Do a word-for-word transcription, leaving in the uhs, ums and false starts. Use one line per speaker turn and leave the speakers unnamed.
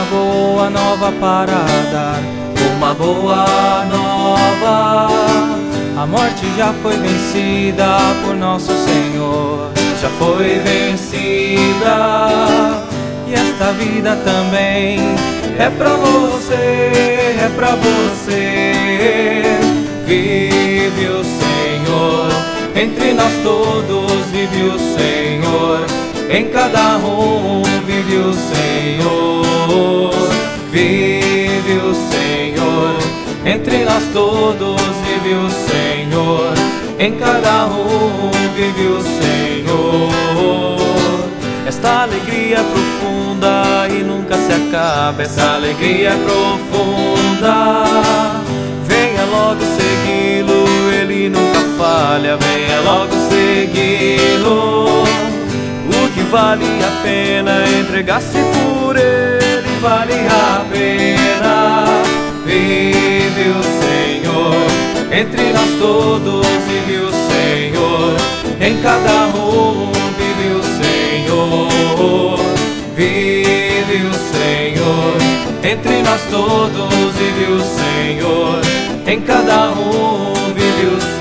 boa nova para dar, uma boa nova. A morte já foi vencida por nosso Senhor, já foi vencida. E esta vida também é pra você, é pra você. Vive o Senhor, entre nós todos vive o Senhor, em cada um vive o Senhor. Vive o Senhor, entre nós todos vive o Senhor, em cada um vive o Senhor. Esta alegria é profunda e nunca se acaba, essa alegria é profunda. Venha logo segui-lo, ele nunca falha, venha logo segui-lo. O que vale a pena entregar-se por ele, vale a pena. Vive o Senhor, entre nós todos vive o Senhor, em cada um vive o Senhor. Vive o Senhor, entre nós todos vive o Senhor, em cada um vive o Senhor.